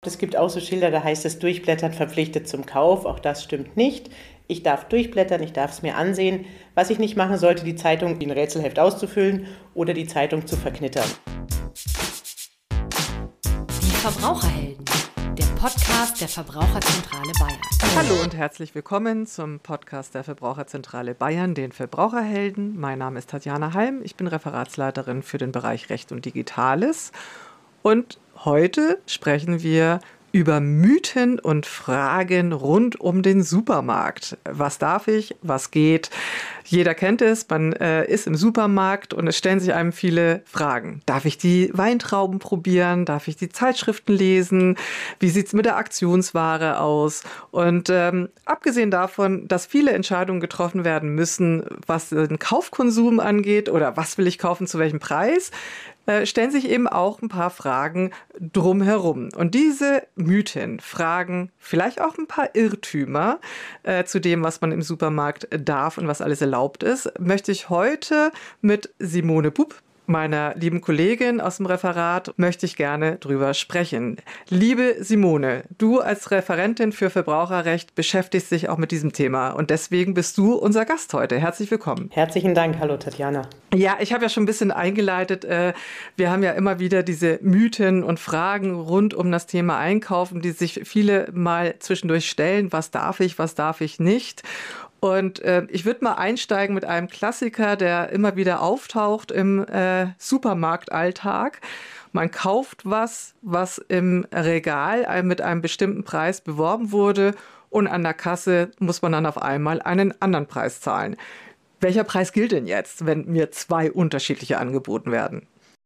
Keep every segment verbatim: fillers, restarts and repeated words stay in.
Es gibt auch so Schilder, da heißt es Durchblättern verpflichtet zum Kauf. Auch das stimmt nicht. Ich darf durchblättern, ich darf es mir ansehen. Was ich nicht machen sollte, die Zeitung wie ein Rätselheft auszufüllen oder die Zeitung zu verknittern. Die Verbraucherhelden, der Podcast der Verbraucherzentrale Bayern. Hallo und herzlich willkommen zum Podcast der Verbraucherzentrale Bayern, den Verbraucherhelden. Mein Name ist Tatjana Halm, ich bin Referatsleiterin für den Bereich Recht und Digitales. Und heute sprechen wir über Mythen und Fragen rund um den Supermarkt. Was darf ich? Was geht? Jeder kennt es, man äh, ist im Supermarkt und es stellen sich einem viele Fragen. Darf ich die Weintrauben probieren? Darf ich die Zeitschriften lesen? Wie sieht es mit der Aktionsware aus? Und ähm, abgesehen davon, dass viele Entscheidungen getroffen werden müssen, was den Kaufkonsum angeht oder was will ich kaufen, zu welchem Preis, äh, stellen sich eben auch ein paar Fragen drumherum. Und diese Mythen, Fragen, vielleicht auch ein paar Irrtümer äh, zu dem, was man im Supermarkt darf und was alles erlaubt ist, möchte ich heute mit Simone Bub, meiner lieben Kollegin aus dem Referat, möchte ich gerne drüber sprechen. Liebe Simone, du als Referentin für Verbraucherrecht beschäftigst dich auch mit diesem Thema und deswegen bist du unser Gast heute. Herzlich willkommen. Herzlichen Dank. Hallo Tatjana. Ja, ich habe ja schon ein bisschen eingeleitet. Wir haben ja immer wieder diese Mythen und Fragen rund um das Thema Einkaufen, die sich viele mal zwischendurch stellen. Was darf ich, was darf ich nicht? Und äh, ich würde mal einsteigen mit einem Klassiker, der immer wieder auftaucht im äh, Supermarktalltag. Man kauft was, was im Regal mit einem bestimmten Preis beworben wurde und an der Kasse muss man dann auf einmal einen anderen Preis zahlen. Welcher Preis gilt denn jetzt, wenn mir zwei unterschiedliche angeboten werden?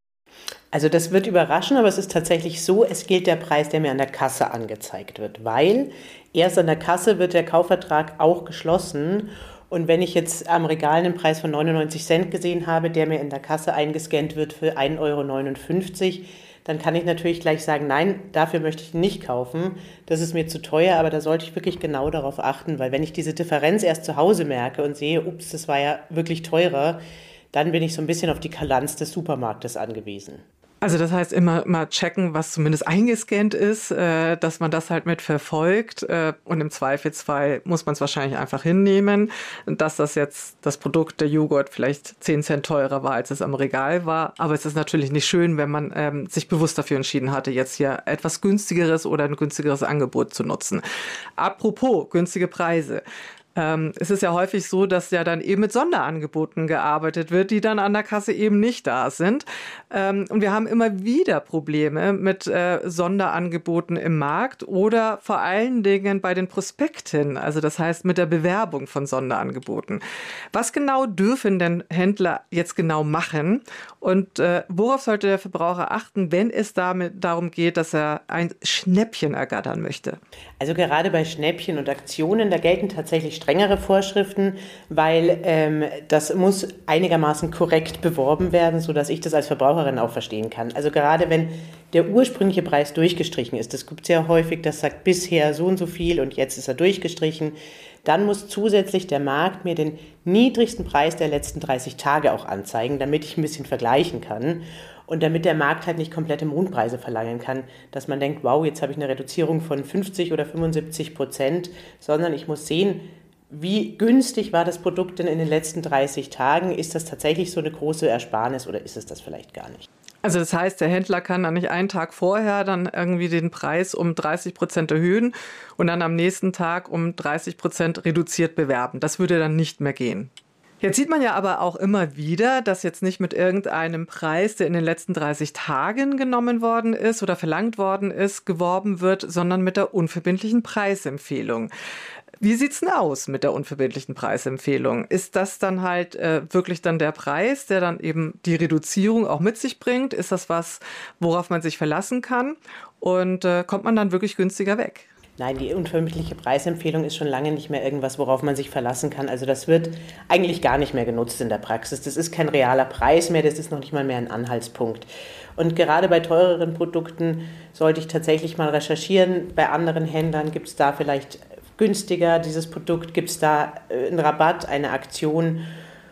Also das wird überraschen, aber es ist tatsächlich so, es gilt der Preis, der mir an der Kasse angezeigt wird, weil erst an der Kasse wird der Kaufvertrag auch geschlossen und wenn ich jetzt am Regal einen Preis von neunundneunzig Cent gesehen habe, der mir in der Kasse eingescannt wird für ein Euro neunundfünfzig, dann kann ich natürlich gleich sagen, nein, dafür möchte ich nicht kaufen, das ist mir zu teuer, aber da sollte ich wirklich genau darauf achten, weil wenn ich diese Differenz erst zu Hause merke und sehe, ups, das war ja wirklich teurer, dann bin ich so ein bisschen auf die Kulanz des Supermarktes angewiesen. Also das heißt immer mal checken, was zumindest eingescannt ist, äh, dass man das halt mit verfolgt äh, und im Zweifelsfall muss man es wahrscheinlich einfach hinnehmen, dass das jetzt das Produkt, der Joghurt, vielleicht zehn Cent teurer war, als es am Regal war. Aber es ist natürlich nicht schön, wenn man ähm, sich bewusst dafür entschieden hatte, jetzt hier etwas günstigeres oder ein günstigeres Angebot zu nutzen. Apropos günstige Preise. Ähm, es ist ja häufig so, dass ja dann eben mit Sonderangeboten gearbeitet wird, die dann an der Kasse eben nicht da sind. Ähm, und wir haben immer wieder Probleme mit äh, Sonderangeboten im Markt oder vor allen Dingen bei den Prospekten, also das heißt mit der Bewerbung von Sonderangeboten. Was genau dürfen denn Händler jetzt genau machen und äh, worauf sollte der Verbraucher achten, wenn es damit darum geht, dass er ein Schnäppchen ergattern möchte? Also gerade bei Schnäppchen und Aktionen, da gelten tatsächlich strengere Vorschriften, weil ähm, das muss einigermaßen korrekt beworben werden, sodass ich das als Verbraucherin auch verstehen kann. Also gerade wenn der ursprüngliche Preis durchgestrichen ist, das gibt es ja häufig, das sagt bisher so und so viel und jetzt ist er durchgestrichen, dann muss zusätzlich der Markt mir den niedrigsten Preis der letzten dreißig Tage auch anzeigen, damit ich ein bisschen vergleichen kann. Und damit der Markt halt nicht komplette Mondpreise verlangen kann, dass man denkt, wow, jetzt habe ich eine Reduzierung von fünfzig oder fünfundsiebzig Prozent, sondern ich muss sehen, wie günstig war das Produkt denn in den letzten dreißig Tagen? Ist das tatsächlich so eine große Ersparnis oder ist es das vielleicht gar nicht? Also das heißt, der Händler kann dann nicht einen Tag vorher dann irgendwie den Preis um dreißig Prozent erhöhen und dann am nächsten Tag um dreißig Prozent reduziert bewerben. Das würde dann nicht mehr gehen. Jetzt sieht man ja aber auch immer wieder, dass jetzt nicht mit irgendeinem Preis, der in den letzten dreißig Tagen genommen worden ist oder verlangt worden ist, geworben wird, sondern mit der unverbindlichen Preisempfehlung. Wie sieht's denn aus mit der unverbindlichen Preisempfehlung? Ist das dann halt äh, wirklich dann der Preis, der dann eben die Reduzierung auch mit sich bringt? Ist das was, worauf man sich verlassen kann? Und äh, kommt man dann wirklich günstiger weg? Nein, die unverbindliche Preisempfehlung ist schon lange nicht mehr irgendwas, worauf man sich verlassen kann. Also das wird eigentlich gar nicht mehr genutzt in der Praxis. Das ist kein realer Preis mehr, das ist noch nicht mal mehr ein Anhaltspunkt. Und gerade bei teureren Produkten sollte ich tatsächlich mal recherchieren. Bei anderen Händlern gibt es da vielleicht günstiger dieses Produkt, gibt es da einen Rabatt, eine Aktion.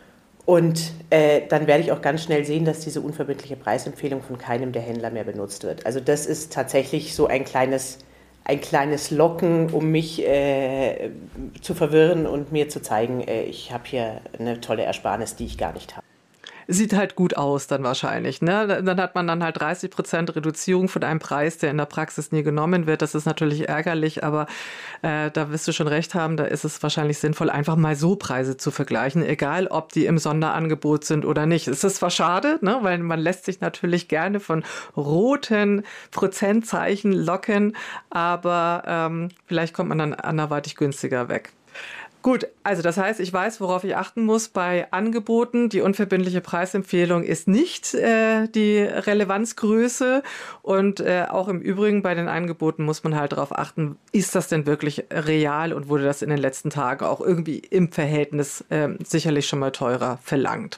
Und äh, dann werde ich auch ganz schnell sehen, dass diese unverbindliche Preisempfehlung von keinem der Händler mehr benutzt wird. Also das ist tatsächlich so ein kleines, ein kleines Locken, um mich äh, zu verwirren und mir zu zeigen, äh, ich habe hier eine tolle Ersparnis, die ich gar nicht habe. Sieht halt gut aus dann wahrscheinlich, ne? Dann hat man dann halt dreißig Prozent Reduzierung von einem Preis, der in der Praxis nie genommen wird. Das ist natürlich ärgerlich, aber äh, da wirst du schon recht haben, da ist es wahrscheinlich sinnvoll, einfach mal so Preise zu vergleichen, egal ob die im Sonderangebot sind oder nicht. Es ist zwar schade, ne? Weil man lässt sich natürlich gerne von roten Prozentzeichen locken, aber ähm, vielleicht kommt man dann anderweitig günstiger weg. Gut, also das heißt, ich weiß, worauf ich achten muss bei Angeboten. Die unverbindliche Preisempfehlung ist nicht äh, die Relevanzgröße und äh, auch im Übrigen bei den Angeboten muss man halt darauf achten, ist das denn wirklich real und wurde das in den letzten Tagen auch irgendwie im Verhältnis äh, sicherlich schon mal teurer verlangt.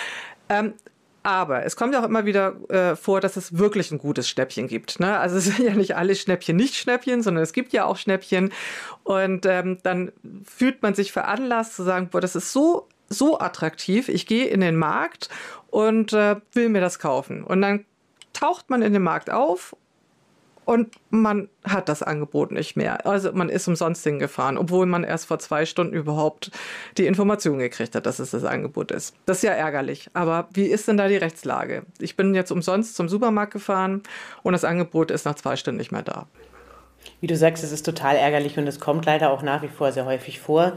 Ähm, Aber es kommt ja auch immer wieder äh, vor, dass es wirklich ein gutes Schnäppchen gibt. Ne? Also es sind ja nicht alle Schnäppchen nicht Schnäppchen, sondern es gibt ja auch Schnäppchen. Und ähm, dann fühlt man sich veranlasst zu sagen, boah, das ist so, so attraktiv. Ich gehe in den Markt und äh, will mir das kaufen. Und dann taucht man in den Markt auf und man hat das Angebot nicht mehr. Also man ist umsonst hingefahren, obwohl man erst vor zwei Stunden überhaupt die Information gekriegt hat, dass es das Angebot ist. Das ist ja ärgerlich. Aber wie ist denn da die Rechtslage? Ich bin jetzt umsonst zum Supermarkt gefahren und das Angebot ist nach zwei Stunden nicht mehr da. Wie du sagst, es ist total ärgerlich und es kommt leider auch nach wie vor sehr häufig vor.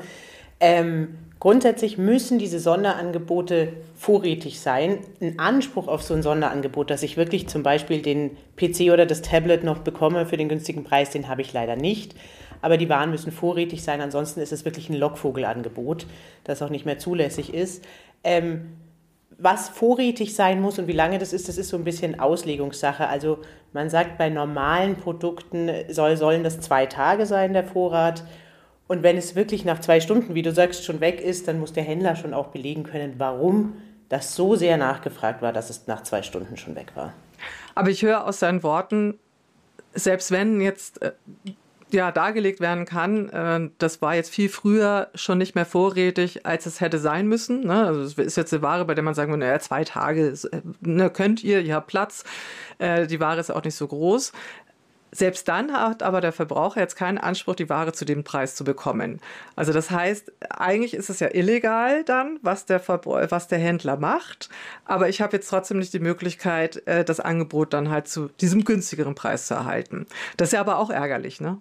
Ähm, grundsätzlich müssen diese Sonderangebote vorrätig sein. Ein Anspruch auf so ein Sonderangebot, dass ich wirklich zum Beispiel den P C oder das Tablet noch bekomme für den günstigen Preis, den habe ich leider nicht. Aber die Waren müssen vorrätig sein, ansonsten ist es wirklich ein Lockvogelangebot, das auch nicht mehr zulässig ist. Ähm, was vorrätig sein muss und wie lange das ist, das ist so ein bisschen Auslegungssache. Also man sagt, bei normalen Produkten soll, sollen das zwei Tage sein, der Vorrat. Und wenn es wirklich nach zwei Stunden, wie du sagst, schon weg ist, dann muss der Händler schon auch belegen können, warum das so sehr nachgefragt war, dass es nach zwei Stunden schon weg war. Aber ich höre aus seinen Worten, selbst wenn jetzt äh, ja, dargelegt werden kann, äh, das war jetzt viel früher schon nicht mehr vorrätig, als es hätte sein müssen. Ne? Also es ist jetzt eine Ware, bei der man sagen würde, naja, zwei Tage ne, könnt ihr, ihr habt Platz, äh, die Ware ist auch nicht so groß. Selbst dann hat aber der Verbraucher jetzt keinen Anspruch, die Ware zu dem Preis zu bekommen. Also das heißt, eigentlich ist es ja illegal dann, was der, Verbra- was der Händler macht. Aber ich habe jetzt trotzdem nicht die Möglichkeit, das Angebot dann halt zu diesem günstigeren Preis zu erhalten. Das ist ja aber auch ärgerlich, ne?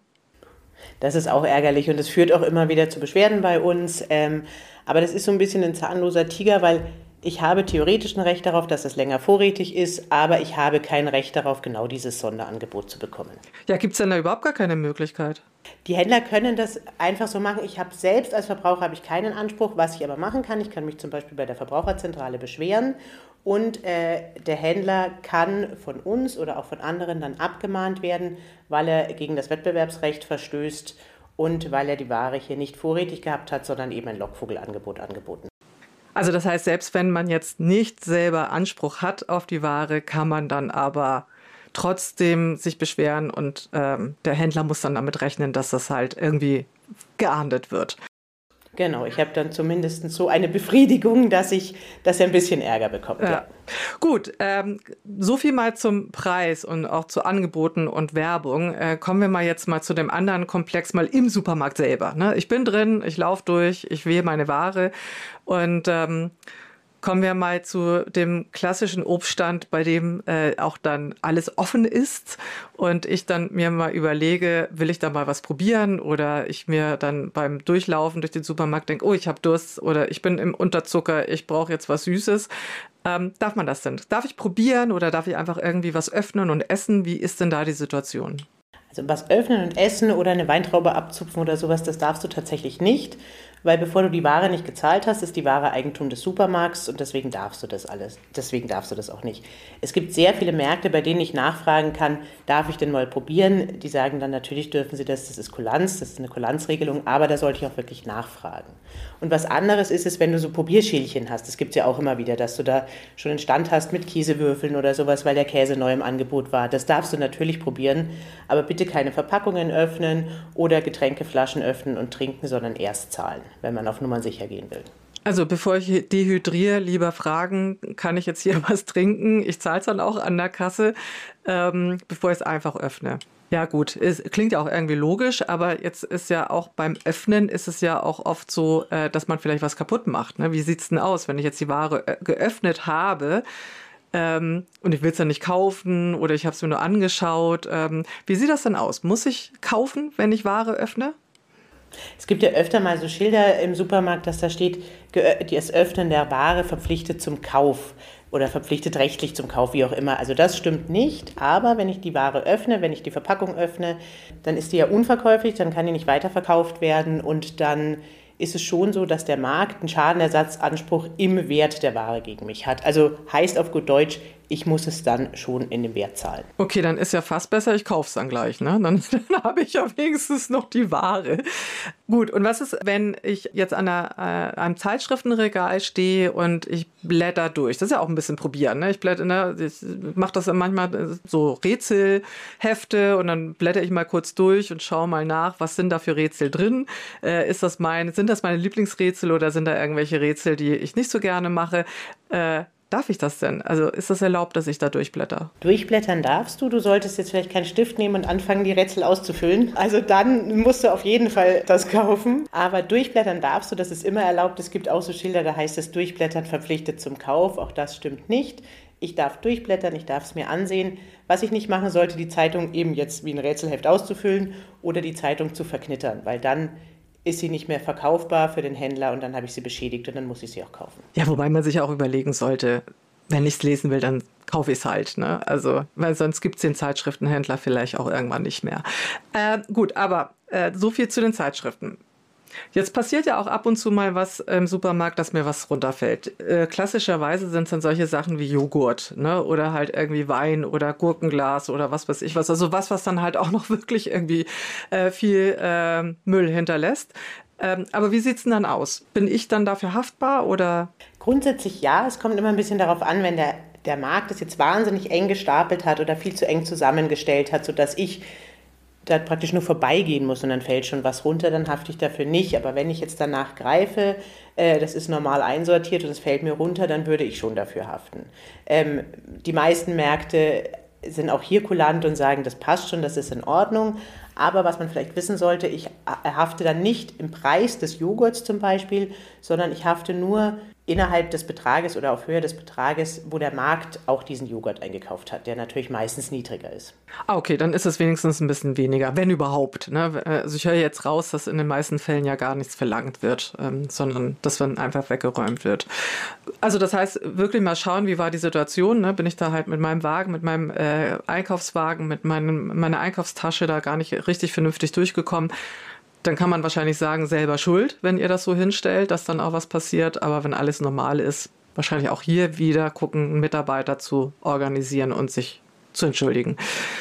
Das ist auch ärgerlich und es führt auch immer wieder zu Beschwerden bei uns. Ähm, aber das ist so ein bisschen ein zahnloser Tiger, weil ich habe theoretisch ein Recht darauf, dass es länger vorrätig ist, aber ich habe kein Recht darauf, genau dieses Sonderangebot zu bekommen. Ja, gibt es denn da überhaupt gar keine Möglichkeit? Die Händler können das einfach so machen. Ich habe selbst als Verbraucher habe ich keinen Anspruch. Was ich aber machen kann, ich kann mich zum Beispiel bei der Verbraucherzentrale beschweren und äh, der Händler kann von uns oder auch von anderen dann abgemahnt werden, weil er gegen das Wettbewerbsrecht verstößt und weil er die Ware hier nicht vorrätig gehabt hat, sondern eben ein Lockvogelangebot angeboten. Also das heißt, selbst wenn man jetzt nicht selber Anspruch hat auf die Ware, kann man dann aber trotzdem sich beschweren und ähm, der Händler muss dann damit rechnen, dass das halt irgendwie geahndet wird. Genau, ich habe dann zumindest so eine Befriedigung, dass ich, dass er ein bisschen Ärger bekommt. Ja. Ja. Gut, ähm, so viel mal zum Preis und auch zu Angeboten und Werbung. Äh, kommen wir mal jetzt mal zu dem anderen Komplex, mal im Supermarkt selber. Ne? Ich bin drin, ich laufe durch, ich wähle meine Ware und ähm, kommen wir mal zu dem klassischen Obststand, bei dem äh, auch dann alles offen ist und ich dann mir mal überlege, will ich da mal was probieren oder ich mir dann beim Durchlaufen durch den Supermarkt denke, oh, ich habe Durst oder ich bin im Unterzucker, ich brauche jetzt was Süßes. Ähm, darf man das denn? Darf ich probieren oder darf ich einfach irgendwie was öffnen und essen? Wie ist denn da die Situation? Also was öffnen und essen oder eine Weintraube abzupfen oder sowas, das darfst du tatsächlich nicht, weil bevor du die Ware nicht gezahlt hast, ist die Ware Eigentum des Supermarkts und deswegen darfst du das alles, deswegen darfst du das auch nicht. Es gibt sehr viele Märkte, bei denen ich nachfragen kann, darf ich denn mal probieren? Die sagen dann, natürlich dürfen sie das, das ist Kulanz, das ist eine Kulanzregelung, aber da sollte ich auch wirklich nachfragen. Und was anderes ist es, wenn du so Probierschälchen hast, das gibt es ja auch immer wieder, dass du da schon einen Stand hast mit Käsewürfeln oder sowas, weil der Käse neu im Angebot war. Das darfst du natürlich probieren, aber bitte keine Verpackungen öffnen oder Getränkeflaschen öffnen und trinken, sondern erst zahlen, wenn man auf Nummern sicher gehen will. Also bevor ich dehydriere, lieber fragen, kann ich jetzt hier was trinken? Ich zahle es dann auch an der Kasse, ähm, bevor ich es einfach öffne. Ja gut, es klingt ja auch irgendwie logisch, aber jetzt ist ja auch beim Öffnen ist es ja auch oft so, äh, dass man vielleicht was kaputt macht. Ne? Wie sieht es denn aus, wenn ich jetzt die Ware äh, geöffnet habe ähm, und ich will es dann nicht kaufen oder ich habe es mir nur angeschaut? Ähm, wie sieht das denn aus? Muss ich kaufen, wenn ich Ware öffne? Es gibt ja öfter mal so Schilder im Supermarkt, dass da steht, das Öffnen der Ware verpflichtet zum Kauf oder verpflichtet rechtlich zum Kauf, wie auch immer. Also das stimmt nicht, aber wenn ich die Ware öffne, wenn ich die Verpackung öffne, dann ist die ja unverkäuflich, dann kann die nicht weiterverkauft werden und dann ist es schon so, dass der Markt einen Schadenersatzanspruch im Wert der Ware gegen mich hat. Also heißt auf gut Deutsch, ich muss es dann schon in dem Wert zahlen. Okay, dann ist ja fast besser, ich kaufe es dann gleich, ne? Dann, dann habe ich ja wenigstens noch die Ware. Gut, und was ist, wenn ich jetzt an einer, äh, einem Zeitschriftenregal stehe und ich blätter durch? Das ist ja auch ein bisschen probieren, ne? Ich blätter, ne? Ich mache das manchmal so Rätselhefte und dann blätter ich mal kurz durch und schaue mal nach, was sind da für Rätsel drin? Äh, ist das mein, sind das meine Lieblingsrätsel oder sind da irgendwelche Rätsel, die ich nicht so gerne mache? Äh, Darf ich das denn? Also ist das erlaubt, dass ich da durchblätter? Durchblättern darfst du. Du solltest jetzt vielleicht keinen Stift nehmen und anfangen, die Rätsel auszufüllen. Also dann musst du auf jeden Fall das kaufen. Aber durchblättern darfst du, das ist immer erlaubt. Es gibt auch so Schilder, da heißt es Durchblättern verpflichtet zum Kauf. Auch das stimmt nicht. Ich darf durchblättern, ich darf es mir ansehen. Was ich nicht machen sollte, die Zeitung eben jetzt wie ein Rätselheft auszufüllen oder die Zeitung zu verknittern, weil dann ist sie nicht mehr verkaufbar für den Händler und dann habe ich sie beschädigt und dann muss ich sie auch kaufen. Ja, wobei man sich auch überlegen sollte, wenn ich es lesen will, dann kaufe ich es halt. Ne? Also, weil sonst gibt es den Zeitschriftenhändler vielleicht auch irgendwann nicht mehr. Äh, gut, aber äh, so viel zu den Zeitschriften. Jetzt passiert ja auch ab und zu mal was im Supermarkt, dass mir was runterfällt. Äh, klassischerweise sind es dann solche Sachen wie Joghurt, ne? Oder halt irgendwie Wein oder Gurkenglas oder was weiß ich was. Also was, was dann halt auch noch wirklich irgendwie äh, viel äh, Müll hinterlässt. Ähm, aber wie sieht es denn dann aus? Bin ich dann dafür haftbar oder? Grundsätzlich ja, es kommt immer ein bisschen darauf an, wenn der, der Markt es jetzt wahnsinnig eng gestapelt hat oder viel zu eng zusammengestellt hat, sodass ich da praktisch nur vorbeigehen muss und dann fällt schon was runter, dann hafte ich dafür nicht. Aber wenn ich jetzt danach greife, äh, das ist normal einsortiert und es fällt mir runter, dann würde ich schon dafür haften. Ähm, die meisten Märkte sind auch hier kulant und sagen, das passt schon, das ist in Ordnung. Aber was man vielleicht wissen sollte, ich hafte dann nicht im Preis des Joghurts zum Beispiel, sondern ich hafte nur innerhalb des Betrages oder auf Höhe des Betrages, wo der Markt auch diesen Joghurt eingekauft hat, der natürlich meistens niedriger ist. Ah, okay, dann ist es wenigstens ein bisschen weniger, wenn überhaupt. Ne? Also ich höre jetzt raus, dass in den meisten Fällen ja gar nichts verlangt wird, ähm, sondern dass dann einfach weggeräumt wird. Also das heißt, wirklich mal schauen, wie war die Situation. Ne? Bin ich da halt mit meinem Wagen, mit meinem äh, Einkaufswagen, mit meinem, meiner Einkaufstasche da gar nicht richtig vernünftig durchgekommen. Dann kann man wahrscheinlich sagen, selber schuld, wenn ihr das so hinstellt, dass dann auch was passiert. Aber wenn alles normal ist, wahrscheinlich auch hier wieder gucken, einen Mitarbeiter zu organisieren und sich zu entschuldigen.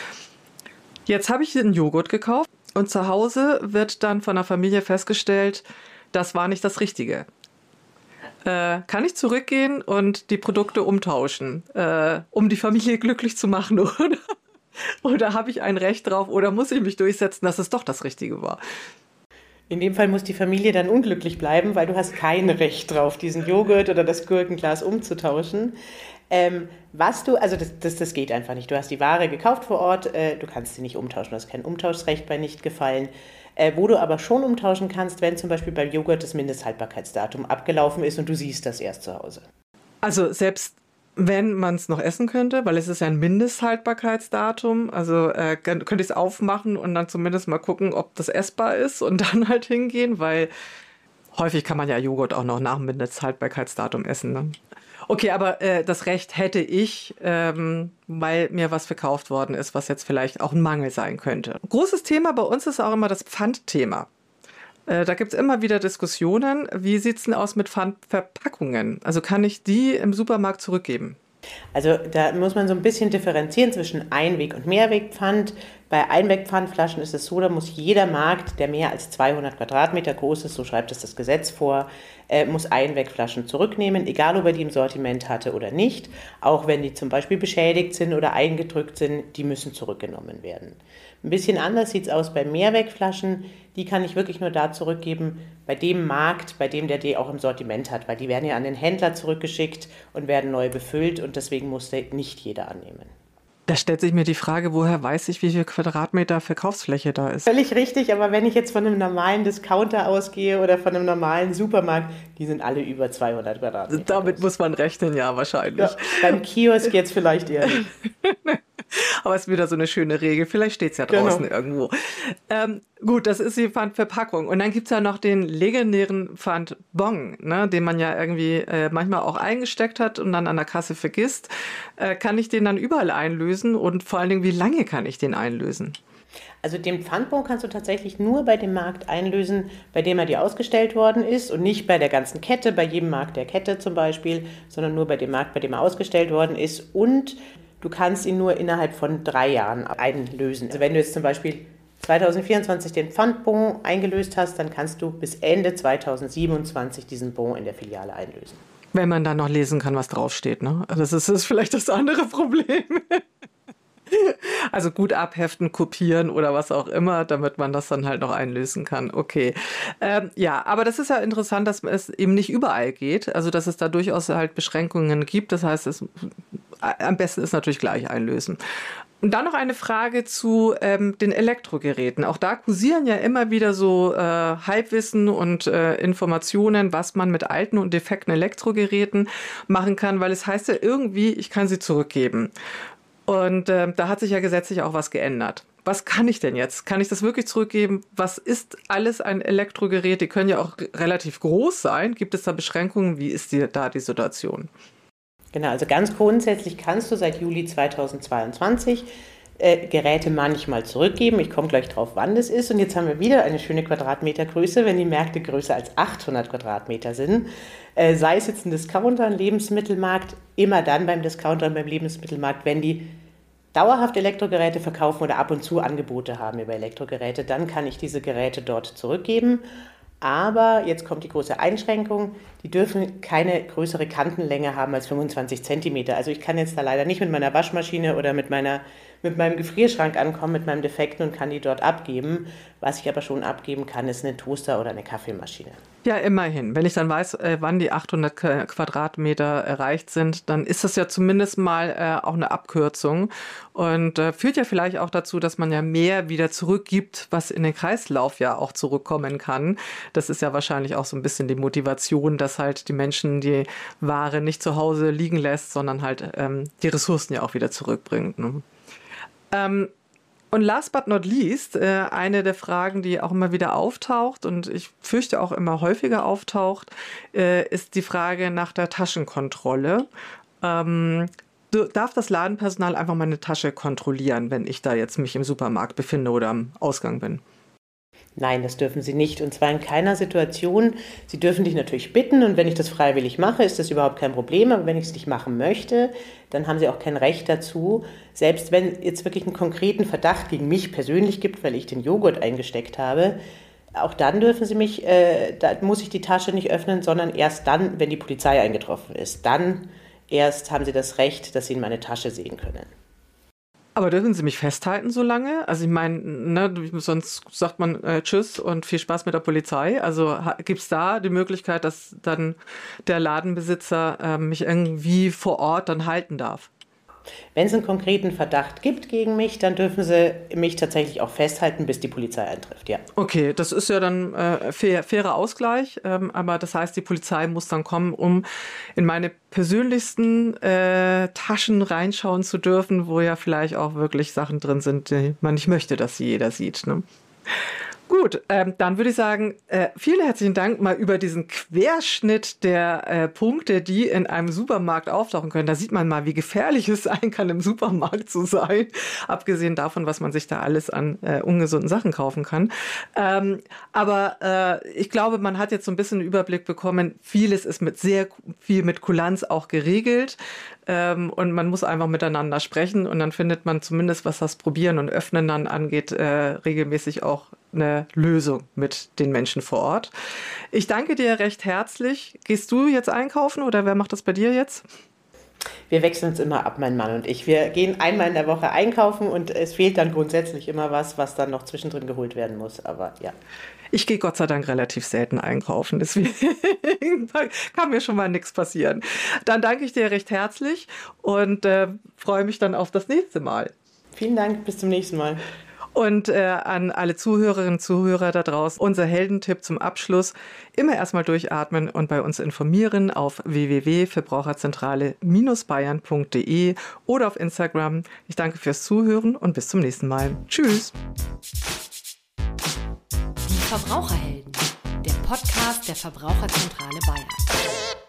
Jetzt habe ich einen Joghurt gekauft und zu Hause wird dann von der Familie festgestellt, das war nicht das Richtige. Äh, kann ich zurückgehen und die Produkte umtauschen, äh, um die Familie glücklich zu machen, oder? Oder habe ich ein Recht drauf oder muss ich mich durchsetzen, dass es doch das Richtige war? In dem Fall muss die Familie dann unglücklich bleiben, weil du hast kein Recht drauf, diesen Joghurt oder das Gurkenglas umzutauschen. Ähm, was du, also das, das, das geht einfach nicht. Du hast die Ware gekauft vor Ort, äh, du kannst sie nicht umtauschen, du hast kein Umtauschrecht bei Nichtgefallen. Äh, wo du aber schon umtauschen kannst, wenn zum Beispiel beim Joghurt das Mindesthaltbarkeitsdatum abgelaufen ist und du siehst das erst zu Hause. Also selbst wenn man es noch essen könnte, weil es ist ja ein Mindesthaltbarkeitsdatum, also äh, könnte ich es aufmachen und dann zumindest mal gucken, ob das essbar ist und dann halt hingehen, weil häufig kann man ja Joghurt auch noch nach dem Mindesthaltbarkeitsdatum essen. Ne? Okay, aber äh, das Recht hätte ich, ähm, weil mir was verkauft worden ist, was jetzt vielleicht auch ein Mangel sein könnte. Großes Thema bei uns ist auch immer das Pfandthema. Äh, da gibt es immer wieder Diskussionen. Wie sieht es denn aus mit Pfandverpackungen? Also kann ich die im Supermarkt zurückgeben? Also da muss man so ein bisschen differenzieren zwischen Einweg- und Mehrwegpfand. Bei Einwegpfandflaschen ist es so, da muss jeder Markt, der mehr als zweihundert Quadratmeter groß ist, so schreibt es das Gesetz vor, äh, muss Einwegflaschen zurücknehmen, egal ob er die im Sortiment hatte oder nicht. Auch wenn die zum Beispiel beschädigt sind oder eingedrückt sind, die müssen zurückgenommen werden. Ein bisschen anders sieht es aus bei Mehrwegflaschen. Die kann ich wirklich nur da zurückgeben, bei dem Markt, bei dem der die auch im Sortiment hat, weil die werden ja an den Händler zurückgeschickt und werden neu befüllt und deswegen musste nicht jeder annehmen. Da stellt sich mir die Frage, woher weiß ich, wie viel Quadratmeter Verkaufsfläche da ist? Völlig richtig, aber wenn ich jetzt von einem normalen Discounter ausgehe oder von einem normalen Supermarkt, die sind alle über zweihundert Quadratmeter. Damit groß. muss man rechnen, ja, wahrscheinlich. Ja, beim Kiosk jetzt vielleicht eher nicht. Aber es ist wieder so eine schöne Regel. Vielleicht steht es ja draußen Genau. irgendwo. Ähm, gut, das ist die Pfandverpackung. Und dann gibt es ja noch den legendären Pfandbon, ne, den man ja irgendwie äh, manchmal auch eingesteckt hat und dann an der Kasse vergisst. Äh, kann ich den dann überall einlösen? Und vor allen Dingen, wie lange kann ich den einlösen? Also den Pfandbon kannst du tatsächlich nur bei dem Markt einlösen, bei dem er dir ausgestellt worden ist und nicht bei der ganzen Kette, bei jedem Markt der Kette zum Beispiel, sondern nur bei dem Markt, bei dem er ausgestellt worden ist. Und du kannst ihn nur innerhalb von drei Jahren einlösen. Also wenn du jetzt zum Beispiel zwanzig vierundzwanzig den Pfandbon eingelöst hast, dann kannst du bis Ende zwanzig siebenundzwanzig diesen Bon in der Filiale einlösen. Wenn man dann noch lesen kann, was draufsteht, ne? Also das ist, das ist vielleicht das andere Problem. Also gut abheften, kopieren oder was auch immer, damit man das dann halt noch einlösen kann. Okay. Ähm, ja, aber das ist ja interessant, dass es eben nicht überall geht. Also dass es da durchaus halt Beschränkungen gibt. Das heißt, es, am besten ist natürlich gleich einlösen. Und dann noch eine Frage zu ähm, den Elektrogeräten. Auch da kursieren ja immer wieder so äh, Halbwissen und äh, Informationen, was man mit alten und defekten Elektrogeräten machen kann, weil es heißt ja irgendwie, ich kann sie zurückgeben. Und äh, da hat sich ja gesetzlich auch was geändert. Was kann ich denn jetzt? Kann ich das wirklich zurückgeben? Was ist alles ein Elektrogerät? Die können ja auch relativ groß sein. Gibt es da Beschränkungen? Wie ist die, da die Situation? Genau, also ganz grundsätzlich kannst du seit Juli zweitausendzweiundzwanzig äh, Geräte manchmal zurückgeben. Ich komme gleich drauf, wann das ist. Und jetzt haben wir wieder eine schöne Quadratmetergröße, wenn die Märkte größer als achthundert Quadratmeter sind. Äh, sei es jetzt ein Discounter, ein Lebensmittelmarkt, immer dann beim Discounter und beim Lebensmittelmarkt, wenn die dauerhaft Elektrogeräte verkaufen oder ab und zu Angebote haben über Elektrogeräte, dann kann ich diese Geräte dort zurückgeben. Aber jetzt kommt die große Einschränkung, die dürfen keine größere Kantenlänge haben als fünfundzwanzig Zentimeter. Also ich kann jetzt da leider nicht mit meiner Waschmaschine oder mit, meiner, mit meinem Gefrierschrank ankommen, mit meinem Defekten und kann die dort abgeben. Was ich aber schon abgeben kann, ist ein Toaster oder eine Kaffeemaschine. Ja, immerhin. Wenn ich dann weiß, äh, wann die achthundert Quadratmeter erreicht sind, dann ist das ja zumindest mal äh, auch eine Abkürzung und äh, führt ja vielleicht auch dazu, dass man ja mehr wieder zurückgibt, was in den Kreislauf ja auch zurückkommen kann. Das ist ja wahrscheinlich auch so ein bisschen die Motivation, dass halt die Menschen die Ware nicht zu Hause liegen lässt, sondern halt ähm, die Ressourcen ja auch wieder zurückbringt. Ne? Ähm, Und last but not least, äh, eine der Fragen, die auch immer wieder auftaucht und ich fürchte auch immer häufiger auftaucht, äh, ist die Frage nach der Taschenkontrolle. Ähm, darf das Ladenpersonal einfach meine Tasche kontrollieren, wenn ich da jetzt mich im Supermarkt befinde oder am Ausgang bin? Nein, das dürfen sie nicht und zwar in keiner Situation. Sie dürfen dich natürlich bitten und wenn ich das freiwillig mache, ist das überhaupt kein Problem, aber wenn ich es nicht machen möchte, dann haben sie auch kein Recht dazu. Selbst wenn jetzt wirklich einen konkreten Verdacht gegen mich persönlich gibt, weil ich den Joghurt eingesteckt habe, auch dann dürfen sie mich, äh, da muss ich die Tasche nicht öffnen, sondern erst dann, wenn die Polizei eingetroffen ist. Dann erst haben sie das Recht, dass sie in meine Tasche sehen können. Aber dürfen Sie mich festhalten so lange? Also ich meine, ne, sonst sagt man äh, Tschüss und viel Spaß mit der Polizei. Also gibt es da die Möglichkeit, dass dann der Ladenbesitzer äh, mich irgendwie vor Ort dann halten darf? Wenn es einen konkreten Verdacht gibt gegen mich, dann dürfen sie mich tatsächlich auch festhalten, bis die Polizei eintrifft, ja. Okay, das ist ja dann äh, fair, fairer Ausgleich, ähm, aber das heißt, die Polizei muss dann kommen, um in meine persönlichsten äh, Taschen reinschauen zu dürfen, wo ja vielleicht auch wirklich Sachen drin sind, die man nicht möchte, dass sie jeder sieht, ne? Gut, ähm, dann würde ich sagen, äh, vielen herzlichen Dank mal über diesen Querschnitt der äh, Punkte, die in einem Supermarkt auftauchen können. Da sieht man mal, wie gefährlich es sein kann, im Supermarkt zu sein, abgesehen davon, was man sich da alles an äh, ungesunden Sachen kaufen kann. Ähm, aber äh, ich glaube, man hat jetzt so ein bisschen einen Überblick bekommen. Vieles ist mit sehr viel mit Kulanz auch geregelt. Ähm, und man muss einfach miteinander sprechen und dann findet man zumindest, was das Probieren und Öffnen dann angeht, äh, regelmäßig auch eine Lösung mit den Menschen vor Ort. Ich danke dir recht herzlich. Gehst du jetzt einkaufen oder wer macht das bei dir jetzt? Wir wechseln uns immer ab, mein Mann und ich. Wir gehen einmal in der Woche einkaufen und es fehlt dann grundsätzlich immer was, was dann noch zwischendrin geholt werden muss. Aber ja. Ich gehe Gott sei Dank relativ selten einkaufen, deswegen kann mir schon mal nichts passieren. Dann danke ich dir recht herzlich und äh, freue mich dann auf das nächste Mal. Vielen Dank, bis zum nächsten Mal. Und äh, an alle Zuhörerinnen und Zuhörer da draußen, unser Heldentipp zum Abschluss, immer erstmal durchatmen und bei uns informieren auf w w w punkt verbraucherzentrale Bindestrich bayern punkt d e oder auf Instagram. Ich danke fürs Zuhören und bis zum nächsten Mal. Tschüss. Die Verbraucherhelden, der Podcast der Verbraucherzentrale Bayern.